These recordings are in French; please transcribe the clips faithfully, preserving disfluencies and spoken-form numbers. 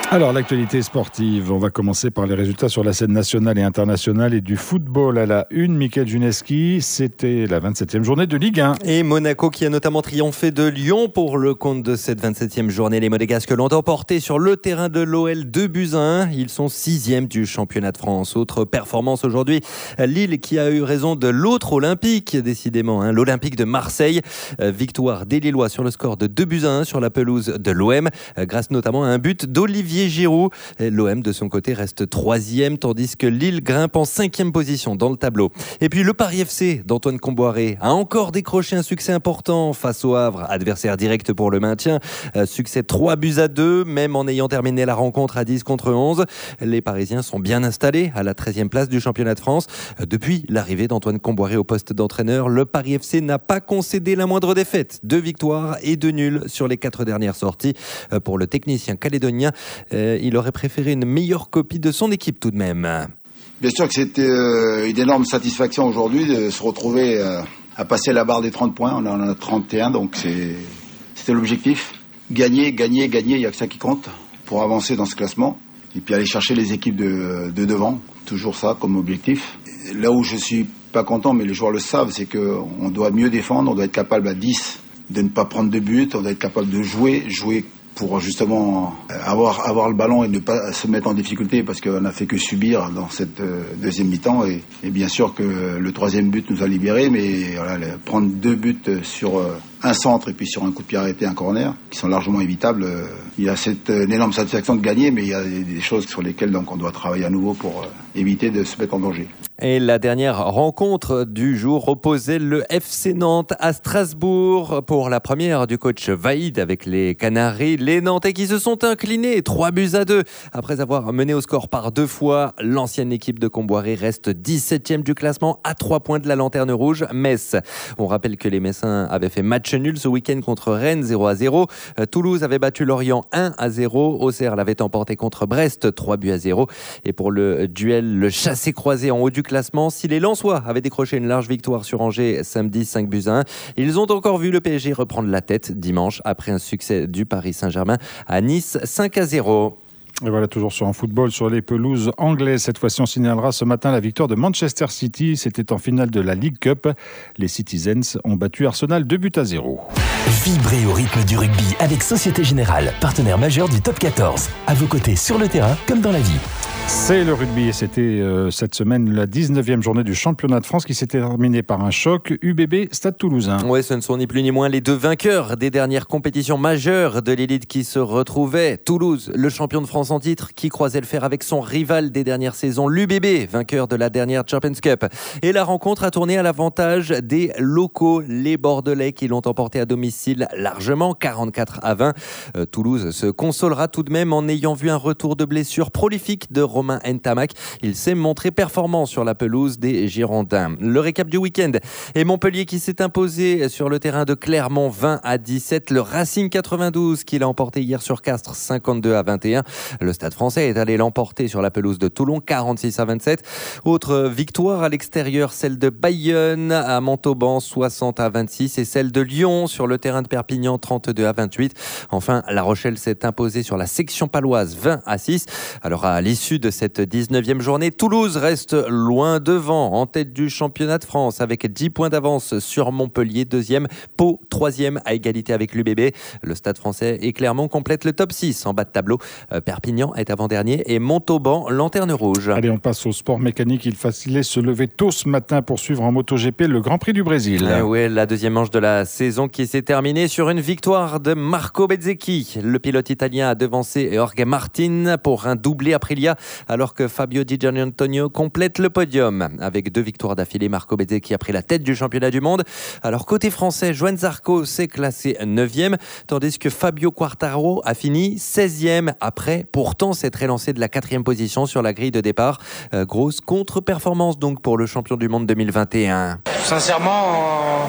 Alors, l'actualité sportive, on va commencer par les résultats sur la scène nationale et internationale et du football à la une. Mickaël Juneski, c'était la vingt-septième journée de Ligue un. Et Monaco qui a notamment triomphé de Lyon pour le compte de cette vingt-septième journée. Les Monégasques l'ont emporté sur le terrain de l'O L deux buts à un. Ils sont sixième du championnat de France. Autre performance aujourd'hui, Lille qui a eu raison de l'autre Olympique, décidément, hein, l'Olympique de Marseille. Euh, victoire des Lillois sur le score de deux buts à un sur la pelouse de l'O M, euh, grâce notamment à un but d'Olivier Giroud. L'O M de son côté reste troisième, tandis que Lille grimpe en cinquième position dans le tableau. Et puis le Paris F C d'Antoine Comboiré a encore décroché un succès important face au Havre, adversaire direct pour le maintien. Euh, succès trois buts à deux, même en ayant terminé la rencontre à dix contre onze. Les Parisiens sont bien installés à la treizième place du championnat de France. Euh, depuis l'arrivée d'Antoine Comboiré au poste d'entraîneur, le Paris F C n'a pas concédé la moindre défaite. Deux victoires et deux nuls sur les quatre dernières sorties. Euh, pour le technicien calédonien, Euh, il aurait préféré une meilleure copie de son équipe tout de même. Bien sûr que c'était euh, une énorme satisfaction aujourd'hui de se retrouver euh, à passer la barre des trente points. On en a trente et un, donc c'est, c'était l'objectif. Gagner, gagner, gagner, il n'y a que ça qui compte pour avancer dans ce classement. Et puis aller chercher les équipes de, de devant, toujours ça comme objectif. Là où je suis pas content, mais les joueurs le savent, c'est qu'on doit mieux défendre, on doit être capable à dix de ne pas prendre de but, on doit être capable de jouer, jouer pour justement avoir, avoir le ballon et ne pas se mettre en difficulté parce qu'on n'a fait que subir dans cette euh, deuxième mi-temps. Et, et bien sûr que le troisième but nous a libérés, mais voilà, les, prendre deux buts sur euh, un centre et puis sur un coup de pied arrêté, un corner, qui sont largement évitables. Euh, il y a cette euh, énorme satisfaction de gagner, mais il y a des, des choses sur lesquelles donc, on doit travailler à nouveau pour euh, éviter de se mettre en danger. Et la dernière rencontre du jour opposait le F C Nantes à Strasbourg pour la première du coach Vaïd avec les Canaries. Les Nantais qui se sont inclinés trois buts à deux. Après avoir mené au score par deux fois, l'ancienne équipe de Comboiré reste dix-septième du classement à trois points de la lanterne rouge, Metz. On rappelle que les Messins avaient fait match nul ce week-end contre Rennes, zéro à zéro. Toulouse avait battu Lorient un à zéro. Auxerre l'avait emporté contre Brest, trois buts à zéro. Et pour le duel, le chassé-croisé en haut du classement, si les Lensois avaient décroché une large victoire sur Angers samedi cinq buts à un, ils ont encore vu le P S G reprendre la tête dimanche après un succès du Paris Saint-Germain à Nice cinq à zéro. Et voilà, toujours sur un football, sur les pelouses anglaises. Cette fois-ci, on signalera ce matin la victoire de Manchester City. C'était en finale de la League Cup. Les Citizens ont battu Arsenal deux buts à zéro. Vibrez au rythme du rugby avec Société Générale, partenaire majeur du Top quatorze. À vos côtés sur le terrain comme dans la vie. C'est le rugby et c'était euh, cette semaine la dix-neuvième journée du championnat de France qui s'est terminée par un choc. U B B Stade Toulousain. Oui, ce ne sont ni plus ni moins les deux vainqueurs des dernières compétitions majeures de l'élite qui se retrouvaient. Toulouse, le champion de France en titre, qui croisait le fer avec son rival des dernières saisons, l'U B B, vainqueur de la dernière Champions Cup. Et la rencontre a tourné à l'avantage des locaux, les Bordelais, qui l'ont emporté à domicile largement, quarante-quatre à vingt. Euh, Toulouse se consolera tout de même en ayant vu un retour de blessure prolifique de Romain Ntamak. Il s'est montré performant sur la pelouse des Girondins. Le récap du week-end et Montpellier qui s'est imposé sur le terrain de Clermont vingt à dix-sept. Le Racing quatre-vingt-douze qui l'a emporté hier sur Castres cinquante-deux à vingt et un. Le Stade Français est allé l'emporter sur la pelouse de Toulon quarante-six à vingt-sept. Autre victoire à l'extérieur, celle de Bayonne à Montauban soixante à vingt-six et celle de Lyon sur le terrain de Perpignan trente-deux à vingt-huit. Enfin, La Rochelle s'est imposée sur la section paloise vingt à six. Alors à l'issue de cette dix-neuvième journée, Toulouse reste loin devant, en tête du championnat de France avec dix points d'avance sur Montpellier, deuxième, Pau, troisième à égalité avec l'U B B. Le Stade Français et Clermont complètent le top six en bas de tableau. Perpignan est avant-dernier et Montauban, lanterne rouge. Allez, on passe au sport mécanique. Il fallait se lever tôt ce matin pour suivre en MotoGP le Grand Prix du Brésil. Ah oui, la deuxième manche de la saison qui s'est terminée sur une victoire de Marco Bezzecchi. Le pilote italien a devancé Jorge Martin pour un doublé Aprilia, alors que Fabio Di Giannantonio complète le podium. Avec deux victoires d'affilée, Marco Bezzecchi a pris la tête du championnat du monde. Alors côté français, Johann Zarco s'est classé neuvième, tandis que Fabio Quartararo a fini seizième après pourtant s'être élancé de la quatrième position sur la grille de départ. Euh, grosse contre-performance donc pour le champion du monde deux mille vingt et un. Sincèrement,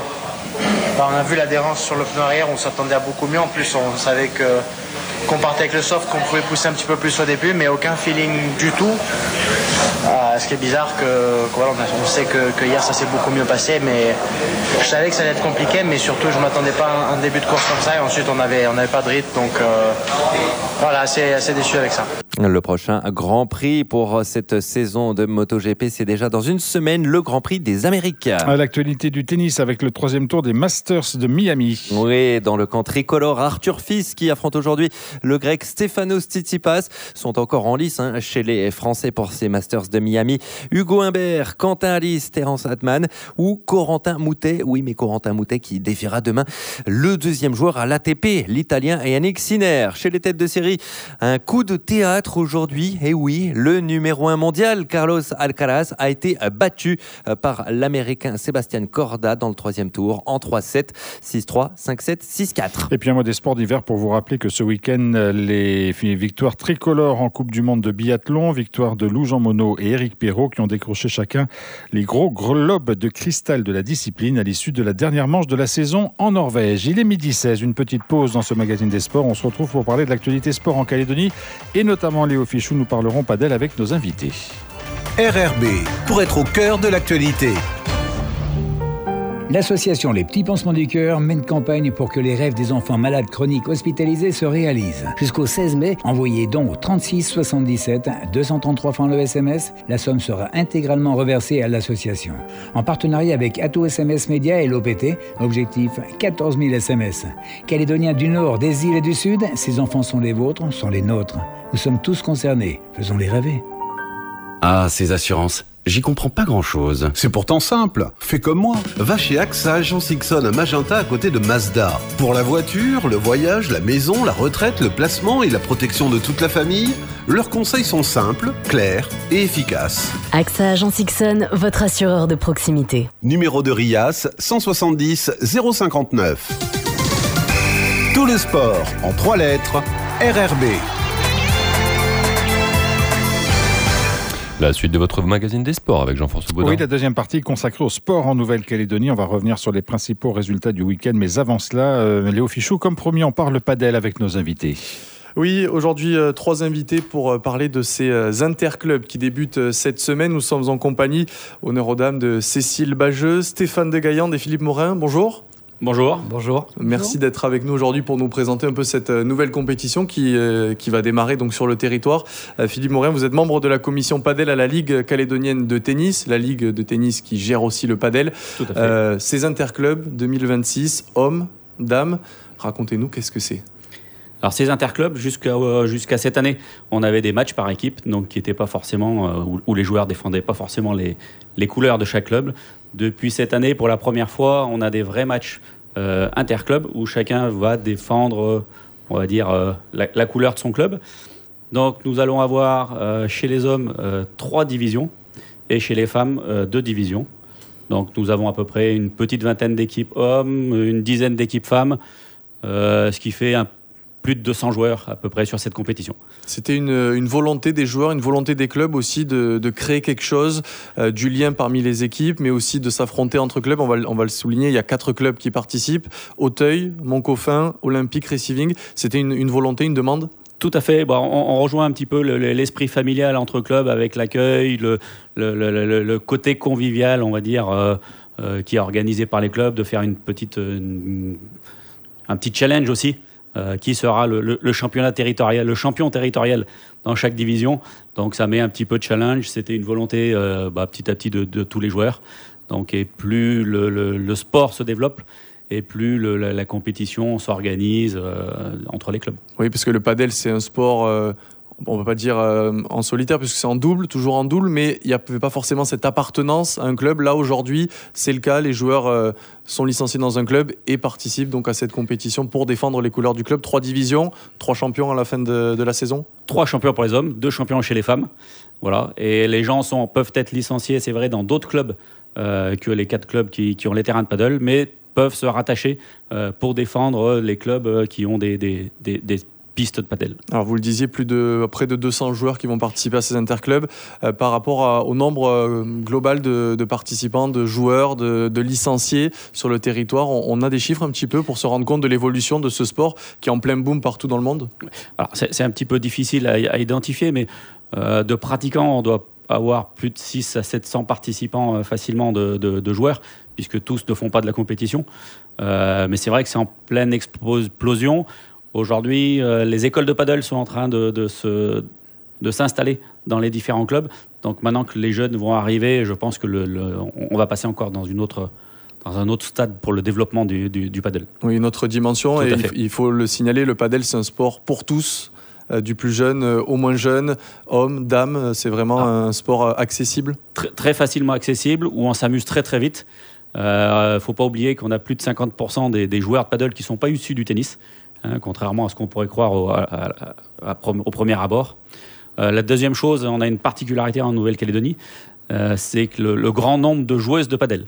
on, on a vu l'adhérence sur le pneu arrière, on s'attendait à beaucoup mieux. En plus, on savait que qu'on partait avec le soft, qu'on pouvait pousser un petit peu plus au début, mais aucun feeling du tout. Euh, ce qui est bizarre, que, que voilà, on sait que, que hier ça s'est beaucoup mieux passé, mais je savais que ça allait être compliqué, mais surtout je m'attendais pas à un, un début de course comme ça, et ensuite on n'avait on avait pas de rythme, donc euh, voilà, assez, assez déçu avec ça. Le prochain Grand Prix pour cette saison de MotoGP, c'est déjà dans une semaine, le Grand Prix des Amériques. À l'actualité du tennis avec le troisième tour des Masters de Miami. Oui, dans le camp tricolore, Arthur Fils qui affronte aujourd'hui le grec Stefanos Tsitsipas sont encore en lice hein, chez les Français pour ces Masters de Miami. Hugo Humbert, Quentin Alice, Terence Atman ou Corentin Moutet. Oui, mais Corentin Moutet qui défiera demain le deuxième joueur à l'A T P, l'Italien Yannick Sinner. Chez les têtes de série, un coup de théâtre aujourd'hui. Et oui, le numéro un mondial, Carlos Alcaraz, a été battu par l'Américain Sébastien Corda dans le troisième tour en trois sept, six trois, cinq sept, six quatre. Et puis un mot des sports d'hiver pour vous rappeler que ce week-end, les victoires tricolores en Coupe du Monde de biathlon, victoire de Lou Jean Monod et Éric Perrault qui ont décroché chacun les gros globes de cristal de la discipline à l'issue de la dernière manche de la saison en Norvège. Il est midi seize, une petite pause dans ce magazine des sports. On se retrouve pour parler de l'actualité sport en Calédonie et notamment Léo Fichou, nous parlerons padel avec nos invités. R R B, pour être au cœur de l'actualité. L'association Les Petits Pansements du Cœur mène campagne pour que les rêves des enfants malades chroniques hospitalisés se réalisent. Jusqu'au seize mai, envoyez donc au trente-six soixante-dix-sept, deux cent trente-trois francs le S M S. La somme sera intégralement reversée à l'association. En partenariat avec Atout S M S Média et l'O P T, objectif quatorze mille S M S. Calédoniens du Nord, des îles et du Sud, ces enfants sont les vôtres, sont les nôtres. Nous sommes tous concernés, faisons-les rêver. Ah, ces assurances, j'y comprends pas grand-chose. C'est pourtant simple, fais comme moi. Va chez AXA Agence Ixon à Magenta à côté de Mazda. Pour la voiture, le voyage, la maison, la retraite, le placement et la protection de toute la famille, leurs conseils sont simples, clairs et efficaces. AXA Agence Ixon, votre assureur de proximité. Numéro de RIAS cent soixante-dix zéro cinquante-neuf. Tout le sport en trois lettres, R R B. La suite de votre magazine des sports avec Jean-François Baudin. Oui, la deuxième partie consacrée au sport en Nouvelle-Calédonie. On va revenir sur les principaux résultats du week-end. Mais avant cela, euh, Léo Fichou, comme promis, on parle padel avec nos invités. Oui, aujourd'hui, euh, trois invités pour euh, parler de ces euh, interclubs qui débutent euh, cette semaine. Nous sommes en compagnie, honneur aux dames, de Cécile Bageux, Stéphane Degaillande et Philippe Morin. Bonjour. Bonjour. Bonjour. Merci Bonjour. d'être avec nous aujourd'hui pour nous présenter un peu cette nouvelle compétition qui, euh, qui va démarrer donc sur le territoire. Euh, Philippe Morin, vous êtes membre de la commission padel à la Ligue calédonienne de tennis, la Ligue de tennis qui gère aussi le padel. Tout à fait. Euh, ces interclubs deux mille vingt-six, hommes, dames, racontez-nous qu'est-ce que c'est. Alors ces interclubs, jusqu'à, euh, jusqu'à cette année, on avait des matchs par équipe, donc qui n'étaient pas forcément, euh, où, où les joueurs défendaient pas forcément les, les couleurs de chaque club. Depuis cette année, pour la première fois, on a des vrais matchs euh, interclubs où chacun va défendre, euh, on va dire, euh, la, la couleur de son club. Donc nous allons avoir euh, chez les hommes euh, trois divisions et chez les femmes euh, deux divisions. Donc nous avons à peu près une petite vingtaine d'équipes hommes, une dizaine d'équipes femmes, euh, ce qui fait un plus de deux cents joueurs à peu près sur cette compétition. C'était une, une volonté des joueurs, une volonté des clubs aussi de, de créer quelque chose, euh, du lien parmi les équipes, mais aussi de s'affronter entre clubs. On va, on va le souligner, il y a quatre clubs qui participent. Auteuil, Montcoffin, Olympique Receiving. C'était une, une volonté, une demande ? Tout à fait. Bon, on, on rejoint un petit peu le, l'esprit familial entre clubs avec l'accueil, le, le, le, le côté convivial, on va dire, euh, euh, qui est organisé par les clubs, de faire une petite, une, un petit challenge aussi. Euh, qui sera le, le, le championnat territorial, le champion territorial dans chaque division. Donc ça met un petit peu de challenge. C'était une volonté euh, bah, petit à petit de, de tous les joueurs. Donc et plus le, le, le sport se développe et plus le, la, la compétition s'organise euh, entre les clubs. Oui, parce que le padel c'est un sport. Euh... on ne va pas dire euh, en solitaire puisque c'est en double, toujours en double, mais il n'y avait pas forcément cette appartenance à un club. Là, aujourd'hui, c'est le cas. Les joueurs euh, sont licenciés dans un club et participent donc à cette compétition pour défendre les couleurs du club. Trois divisions, trois champions à la fin de, de la saison. Trois champions pour les hommes, deux champions chez les femmes. Voilà. Et les gens sont, peuvent être licenciés, c'est vrai, dans d'autres clubs euh, que les quatre clubs qui, qui ont les terrains de paddle, mais peuvent se rattacher euh, pour défendre les clubs qui ont des, des, des, des de padel. Alors vous le disiez, plus de près de deux cents joueurs qui vont participer à ces interclubs. Euh, par rapport à, au nombre euh, global de, de participants, de joueurs, de, de licenciés sur le territoire, on, on a des chiffres un petit peu pour se rendre compte de l'évolution de ce sport qui est en plein boom partout dans le monde. Alors c'est, c'est un petit peu difficile à, à identifier, mais euh, de pratiquants, on doit avoir plus de six à sept cents participants euh, facilement de, de, de joueurs, puisque tous ne font pas de la compétition. Euh, mais c'est vrai que c'est en pleine explosion. Aujourd'hui, euh, les écoles de paddle sont en train de, de, se, de s'installer dans les différents clubs. Donc maintenant que les jeunes vont arriver, je pense que le, le, on va passer encore dans une autre... dans un autre stade pour le développement du, du, du paddle. Oui, une autre dimension. Tout et il, il faut le signaler, le paddle, c'est un sport pour tous, euh, du plus jeune euh, au moins jeune, hommes, dames. C'est vraiment ah. un sport euh, accessible. Très, très facilement accessible, où on s'amuse très très vite. Il euh, ne faut pas oublier qu'on a plus de cinquante pour cent des, des joueurs de paddle qui ne sont pas issus du tennis, hein, contrairement à ce qu'on pourrait croire au, à, à, à, au premier abord. Euh, la deuxième chose, on a une particularité en Nouvelle-Calédonie, euh, c'est que le, le grand nombre de joueuses de paddle.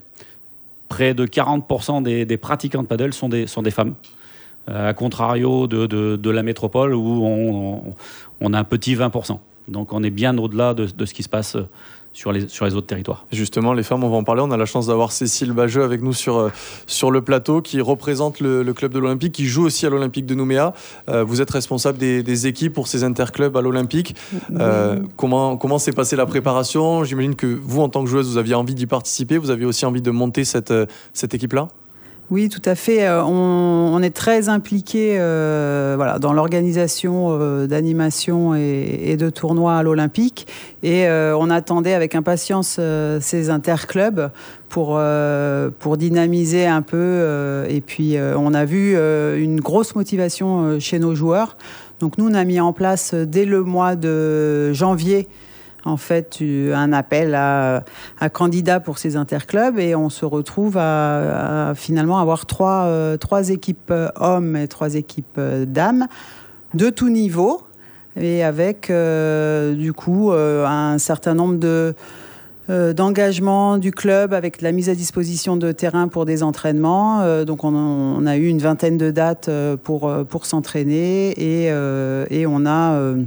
Près de quarante pour cent des, des pratiquants de paddle sont des, sont des femmes, euh, à contrario de, de, de la métropole où on, on, on a un petit vingt pour cent. Donc on est bien au-delà de, de ce qui se passe sur les, sur les autres territoires. Justement, les femmes, on va en parler. On a la chance d'avoir Cécile Bageux avec nous sur, sur le plateau, qui représente le, le club de l'Olympique, qui joue aussi à l'Olympique de Nouméa. Euh, vous êtes responsable des, des équipes pour ces interclubs à l'Olympique. Euh, mmh. Comment, comment s'est passée la préparation ? J'imagine que vous, en tant que joueuse, vous aviez envie d'y participer. Vous aviez aussi envie de monter cette, cette équipe-là ? Oui, tout à fait. On, on est très impliqués euh, voilà, dans l'organisation euh, d'animation et, et de tournois à l'Olympique. Et euh, on attendait avec impatience euh, ces interclubs pour, euh, pour dynamiser un peu. Euh, et puis, euh, on a vu euh, une grosse motivation euh, chez nos joueurs. Donc, nous, on a mis en place euh, dès le mois de janvier en fait un appel à, à candidats pour ces interclubs et on se retrouve à, à finalement avoir trois, euh, trois équipes hommes et trois équipes dames de tout niveau et avec euh, du coup euh, un certain nombre de euh, d'engagements du club avec la mise à disposition de terrain pour des entraînements. Euh, donc on, on a eu une vingtaine de dates pour, pour s'entraîner et, euh, et on a... Euh,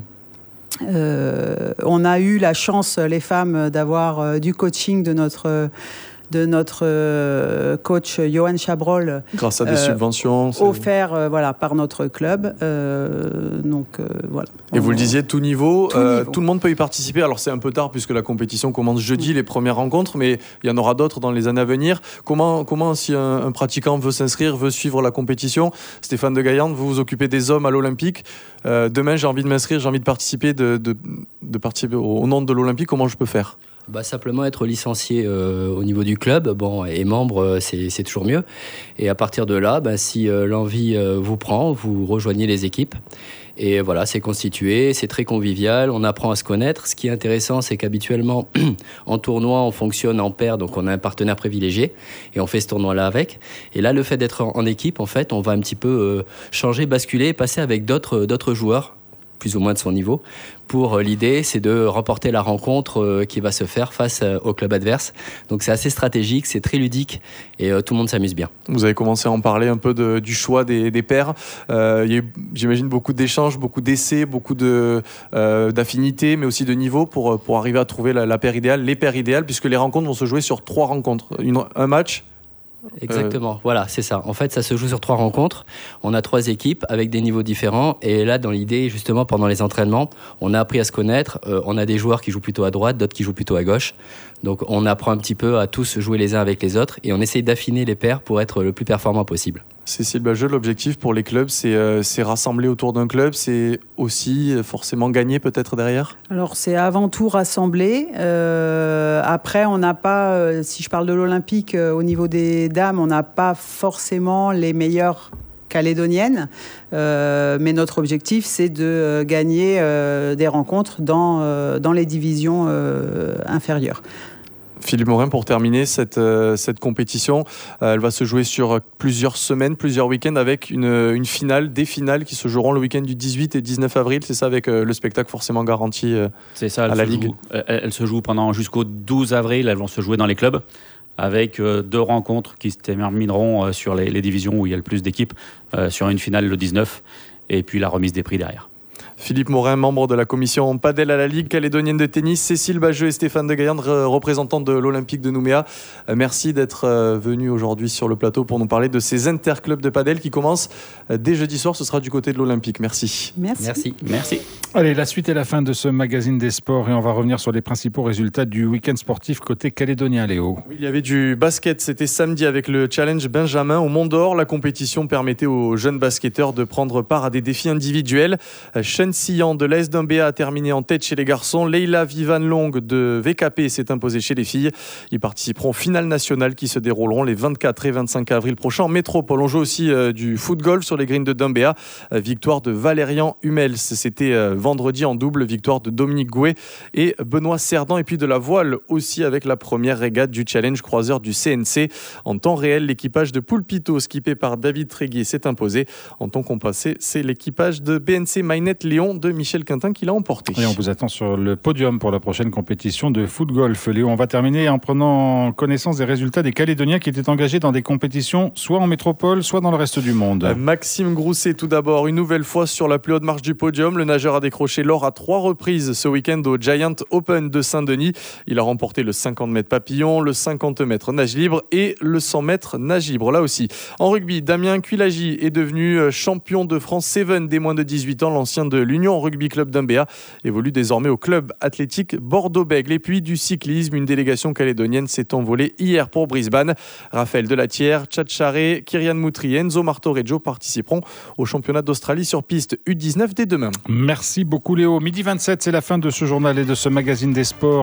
Euh, on a eu la chance, les femmes, d'avoir euh, du coaching de notre, de notre euh, coach Johan Chabrol. Grâce à des euh, subventions. Offert euh, voilà, par notre club. Euh, donc, euh, voilà. Et on, vous le disiez, tout niveau, tout, euh, niveau. tout le monde peut y participer. Alors c'est un peu tard puisque la compétition commence jeudi, mmh. les premières rencontres, mais il y en aura d'autres dans les années à venir. Comment, comment si un, un pratiquant veut s'inscrire, veut suivre la compétition, Stéphane de Gaillarde, vous vous occupez des hommes à l'Olympique. Euh, demain, j'ai envie de m'inscrire, j'ai envie de participer, de, de, de participer au, au nom de l'Olympique. Comment je peux faire ? Bah, simplement être licencié euh, au niveau du club, bon, et membre, euh, c'est, c'est toujours mieux. Et à partir de là, bah, si euh, l'envie euh, vous prend, vous rejoignez les équipes. Et voilà, c'est constitué, c'est très convivial, on apprend à se connaître. Ce qui est intéressant, c'est qu'habituellement, en tournoi, on fonctionne en paire, donc on a un partenaire privilégié, et on fait ce tournoi-là avec. Et là, le fait d'être en, en équipe, en fait, on va un petit peu euh, changer, basculer, passer avec d'autres, d'autres joueurs, plus ou moins de son niveau, pour euh, l'idée, c'est de remporter la rencontre euh, qui va se faire face euh, au club adverse. Donc c'est assez stratégique, c'est très ludique, et euh, tout le monde s'amuse bien. Vous avez commencé à en parler un peu de, du choix des, des pairs. Euh, il y a eu, j'imagine, beaucoup d'échanges, beaucoup d'essais, beaucoup de, euh, d'affinités, mais aussi de niveau pour, pour arriver à trouver la, la paire idéale, les paires idéales, puisque les rencontres vont se jouer sur trois rencontres. Une, un match. Exactement, euh... voilà, c'est ça. En fait, ça se joue sur trois rencontres. On a trois équipes avec des niveaux différents. Et là, dans l'idée, justement, pendant les entraînements, on a appris à se connaître. Euh, on a des joueurs qui jouent plutôt à droite, d'autres qui jouent plutôt à gauche. Donc, on apprend un petit peu à tous jouer les uns avec les autres. Et on essaye d'affiner les paires pour être le plus performant possible. Cécile Bageux, l'objectif pour les clubs, c'est, euh, c'est rassembler autour d'un club, c'est aussi forcément gagner peut-être derrière ? Alors c'est avant tout rassembler. Euh, après, on n'a pas, euh, si je parle de l'Olympique, euh, au niveau des dames, on n'a pas forcément les meilleures calédoniennes. Euh, mais notre objectif, c'est de euh, gagner euh, des rencontres dans, euh, dans les divisions euh, inférieures. Philippe Morin, pour terminer cette, euh, cette compétition, euh, elle va se jouer sur plusieurs semaines, plusieurs week-ends avec une, une finale, des finales qui se joueront le week-end du dix-huit et dix-neuf avril. C'est ça, avec euh, le spectacle forcément garanti euh, c'est ça, à la Ligue. Joue, elle, elle se joue pendant jusqu'au douze avril. Elles vont se jouer dans les clubs avec euh, deux rencontres qui se termineront euh, sur les, les divisions où il y a le plus d'équipes, euh, sur une finale le dix-neuf et puis la remise des prix derrière. Philippe Morin, membre de la commission Padel à la Ligue calédonienne de tennis, Cécile Bageux et Stéphane de Gaillarde, représentants de l'Olympique de Nouméa. Merci d'être venus aujourd'hui sur le plateau pour nous parler de ces interclubs de padel qui commencent dès jeudi soir. Ce sera du côté de l'Olympique. Merci. Merci. Merci. Merci. Allez, la suite est la fin de ce magazine des sports et on va revenir sur les principaux résultats du week-end sportif côté calédonien, Léo. Oui, il y avait du basket, c'était samedi avec le Challenge Benjamin au Mont d'Or. La compétition permettait aux jeunes basketteurs de prendre part à des défis individuels. Sean Sillan de l'A S d'Umbéa a terminé en tête chez les garçons. Leila Vivan Long de V K P s'est imposée chez les filles. Ils participeront aux finales nationales qui se dérouleront les vingt-quatre et vingt-cinq avril prochains en métropole. On joue aussi euh, du foot-golf sur les greens de d'Umbéa. Euh, victoire de Valérian Hummels. C'était euh, vendredi en double, victoire de Dominique Gouet et Benoît Cerdan. Et puis de la voile aussi avec la première régate du Challenge Croiseur du C N C. En temps réel, l'équipage de Poulpito, skippé par David Tréguier, s'est imposé. En temps compassé, c'est l'équipage de B N C Mainette Léon de Michel Quintin qui l'a emporté. Et on vous attend sur le podium pour la prochaine compétition de foot-golf. Léo, on va terminer en prenant connaissance des résultats des Calédoniens qui étaient engagés dans des compétitions soit en métropole, soit dans le reste du monde. Euh, Maxime Grousset, tout d'abord, une nouvelle fois sur la plus haute marche du podium. Le nageur a décroché l'or à trois reprises ce week-end au Giant Open de Saint-Denis. Il a remporté le cinquante mètres papillon, le cinquante mètres nage libre et le cent mètres nage libre. Là aussi, en rugby, Damien Cuilagi est devenu champion de France sept des moins de dix-huit ans. L'ancien de l'Union Rugby Club d'Umbéa évolue désormais au club athlétique Bordeaux-Bègles. Et puis du cyclisme, une délégation calédonienne s'est envolée hier pour Brisbane. Raphaël Delatière, Tchad Charé, Kyrian Moutri et Enzo Martoreggio participeront au championnat d'Australie sur piste U dix-neuf dès demain. Merci beaucoup Léo. Midi vingt-sept, c'est la fin de ce journal et de ce magazine des sports.